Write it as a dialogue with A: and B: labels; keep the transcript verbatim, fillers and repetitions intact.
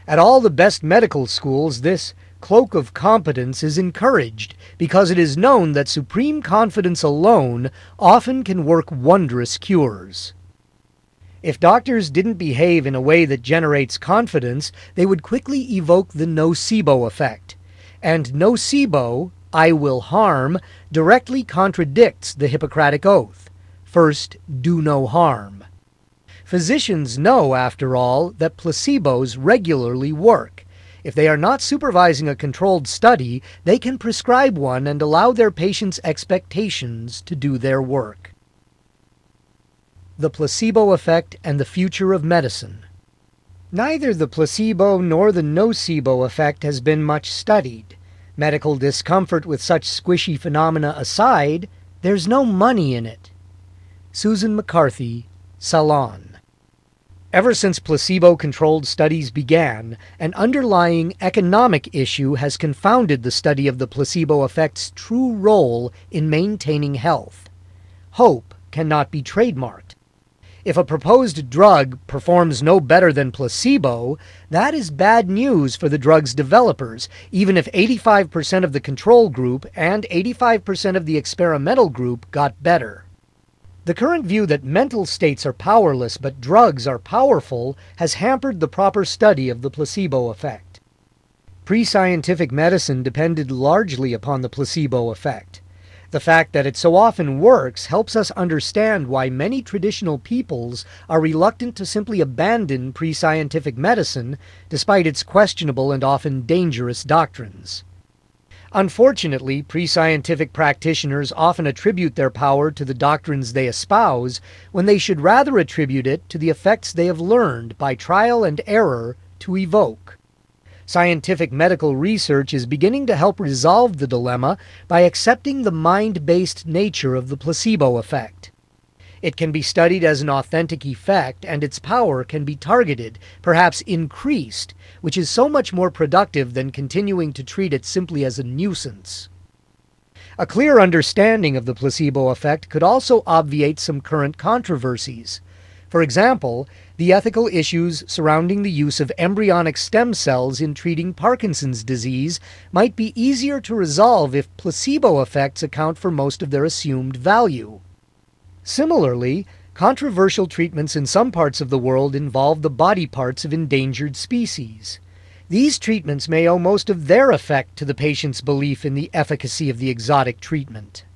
A: At all the best medical schools, this cloak of competence is encouraged because it is known that supreme confidence alone often can work wondrous cures. If doctors didn't behave in a way that generates confidence, they would quickly evoke the nocebo effect. And nocebo, I will harm, directly contradicts the Hippocratic Oath. First, do no harm. Physicians know, after all, that placebos regularly work. If they are not supervising a controlled study, they can prescribe one and allow their patients' expectations to do their work. The placebo effect and the future of medicine. Neither the placebo nor the nocebo effect has been much studied. Medical discomfort with such squishy phenomena aside, there's no money in it. Susan McCarthy, Salon. Ever since placebo-controlled studies began, an underlying economic issue has confounded the study of the placebo effect's true role in maintaining health. Hope cannot be trademarked. If a proposed drug performs no better than placebo, that is bad news for the drug's developers, even if eighty-five percent of the control group and eighty-five percent of the experimental group got better. The current view that mental states are powerless but drugs are powerful has hampered the proper study of the placebo effect. Pre-scientific medicine depended largely upon the placebo effect. The fact that it so often works helps us understand why many traditional peoples are reluctant to simply abandon pre-scientific medicine despite its questionable and often dangerous doctrines. Unfortunately, pre-scientific practitioners often attribute their power to the doctrines they espouse, when they should rather attribute it to the effects they have learned by trial and error to evoke. Scientific medical research is beginning to help resolve the dilemma by accepting the mind-based nature of the placebo effect. It can be studied as an authentic effect, and its power can be targeted, perhaps increased, which is so much more productive than continuing to treat it simply as a nuisance. A clear understanding of the placebo effect could also obviate some current controversies. For example, the ethical issues surrounding the use of embryonic stem cells in treating Parkinson's disease might be easier to resolve if placebo effects account for most of their assumed value. Similarly, controversial treatments in some parts of the world involve the body parts of endangered species. These treatments may owe most of their effect to the patient's belief in the efficacy of the exotic treatment.